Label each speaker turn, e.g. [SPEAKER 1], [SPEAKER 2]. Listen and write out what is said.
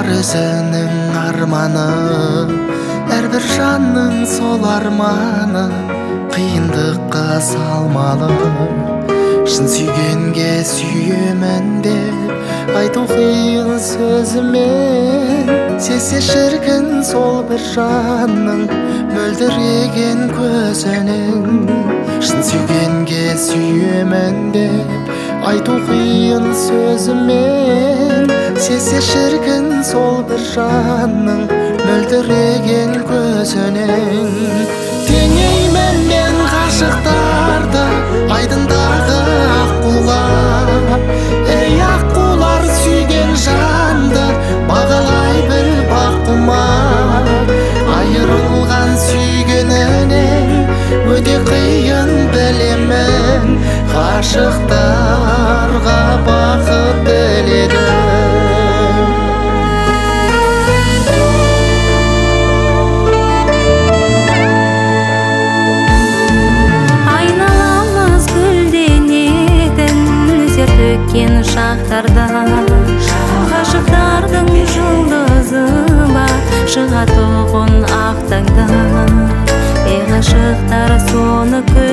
[SPEAKER 1] бар өзінің арманы, әрбір жанның сол арманы қиындыққа салмалы. Шын сүйгенге сүйемін деп айту қиын сөзімен, сезсе шіркін сол бір жанның мөлдіреген көзінің. Шын сүйгенге сүйемін деп айту қиын сөзімен, сезсе шіркін сол бір жанның мөлдіреген көзінің. Теңеймін мен ғашықтарды айдындағы аққуға. Ей аққулар, сүйген жанды бағалай біл баққұма. Айырылған сүйгенінен өте қиын білемін, ғашықтарға бақыт тіледі.
[SPEAKER 2] Төккен шақтарда ғашықтардың жұлдызы бар, шығатұғын ақ таңда. Ғашықтар соны